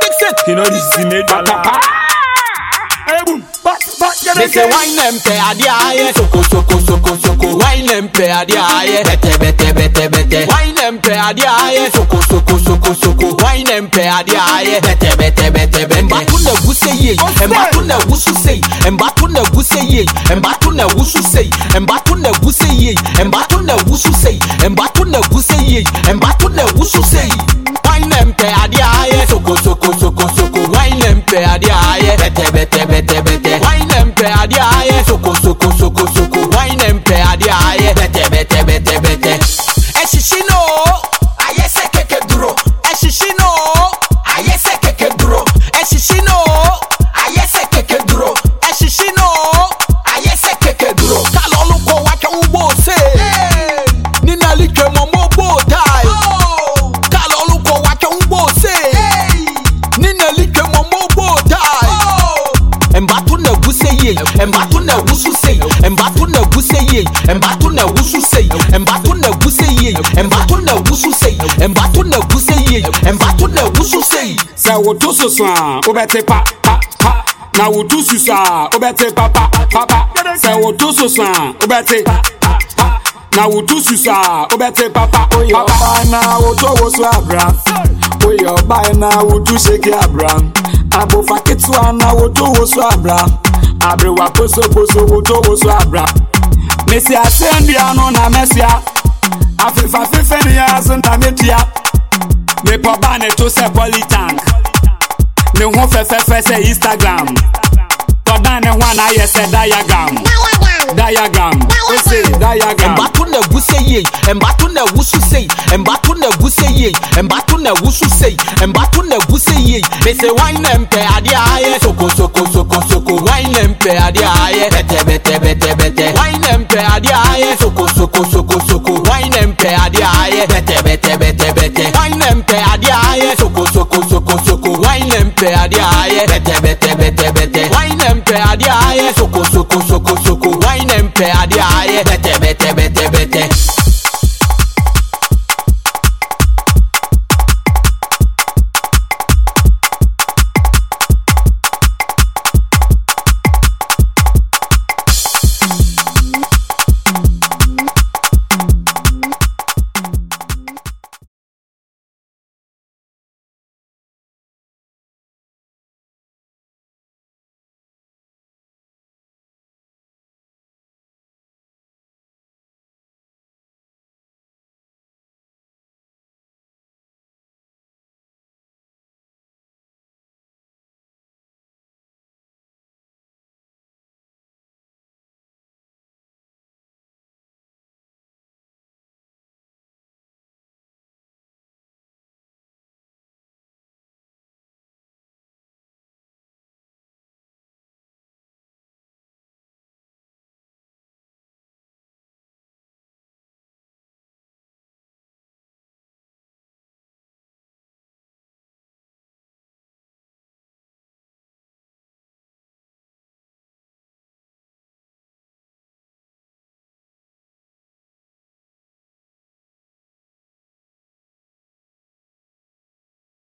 fix it. You know this is me dollar. Hey boom, back. They say wine them pay adia, soko. Wine them pay adia, bete. Wine them pay adia, soko. Wine them pay adia, bete. Embatu na wuse ye, embatu na wusu say, embatu na wuse ye, embatu na wusu say, embatu na wuse ye, embatu na wusu say, embatu na wuse ye, embatu na wusu say. Wine them pay adia, soko. Wine them pay adia, bete. Wine them pay adia, soko. Wine them pay adia, bete. Eshishino, ayese keke duro. Eshishino, ayese keke duro. Eshishino, ayese keke duro. Eshishino, ayese keke duro. Kalolu ko wake ubo se. Nina like momo bo tai. Kalolu ko wake ubo se. Nina like momo bo tai. Embatu na wuse ye, embatu na wusu say, embatu na wuse ye, embatu na wusu say, embatu na wuse ye, embatu na wusu say, embatu na wuse ye, embatu na wusu say. Say what to so obete pa. Na what to so obete pa. Say what to so obete pa. Na what to so obete pa. Oh yo buy na what to so abra. Oh yo buy na what to shake abra. Abo faketwa na what to so abra. Abre wa poso what to so abra. Messi asendi ano na Messia. Afifa ni asenta metia. Me papa ne to se politank. Ne ho fe se Instagram. Todan ne ho na yese diagram. We say diagram. Embatu na wuse ye, embatu na wusu say, embatu na wuse ye, embatu na wusu say, embatu na wuse ye. They say wine them pay adia, soko. Wine them pay adia, bete. Wine them pay adia, soko. Wine them pay adia, bete. Wine them pay adia, soko. Wine them pay adia, bete.